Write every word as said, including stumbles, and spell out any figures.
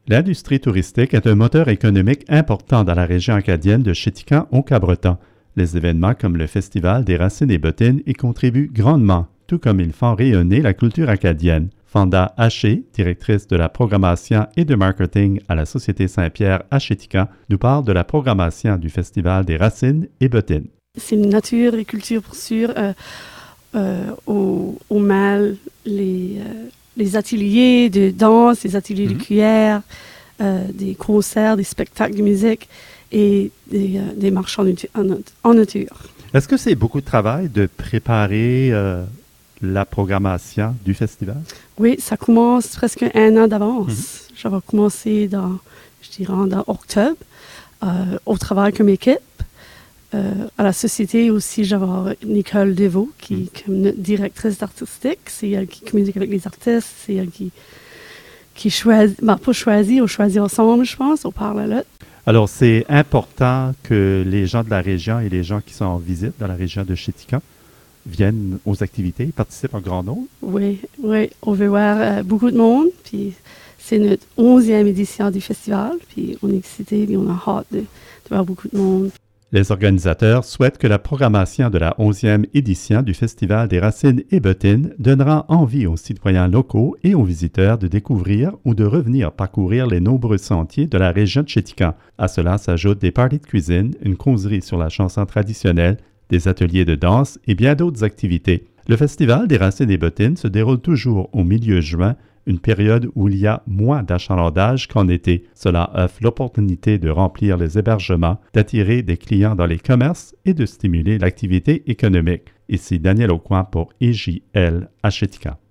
L'industrie touristique est un moteur économique important dans la région acadienne de Chéticamp au Cabreton. Les événements comme le Festival des Racines et Bottines y contribuent grandement, tout comme ils font rayonner la culture acadienne. Fanda Haché, directrice de la programmation et de marketing à la Société Saint-Pierre à Chéticamp, nous parle de la programmation du Festival des Racines et Bottines. C'est une nature et culture pour sûr. Euh, euh, au, au Mal, les, euh, les ateliers de danse, les ateliers mm-hmm. de cuillère, euh, des concerts, des spectacles de musique et des, euh, des marches en, en, en nature. Est-ce que c'est beaucoup de travail de préparer euh, la programmation du festival? Oui, ça commence presque un an d'avance. Mm-hmm. Ça va commencer dans, je dirais, dans octobre, euh, au travail comme équipe. Euh, à la société aussi, j'avais Nicole Devaux, qui mm. est comme directrice artistique. C'est elle qui communique avec les artistes. C'est elle qui, qui choisit, ben, pas choisit, on choisit ensemble, je pense, on parle là. Alors, c'est important que les gens de la région et les gens qui sont en visite dans la région de Chéticamp viennent aux activités, participent en grand nombre. Oui, oui, on veut voir euh, beaucoup de monde. Puis c'est notre onzième édition du festival. Puis on est excités et on a hâte de, de voir beaucoup de monde. Les organisateurs souhaitent que la programmation de la onzième édition du Festival des Racines et Bottines donnera envie aux citoyens locaux et aux visiteurs de découvrir ou de revenir parcourir les nombreux sentiers de la région de Chéticamp. À cela s'ajoutent des parties de cuisine, une causerie sur la chanson traditionnelle, des ateliers de danse et bien d'autres activités. Le Festival des Racines et Bottines se déroule toujours au milieu juin, une période où il y a moins d'achalandage qu'en été. Cela offre l'opportunité de remplir les hébergements, d'attirer des clients dans les commerces et de stimuler l'activité économique. Ici Daniel Aucoin pour I J L à Chéticamp.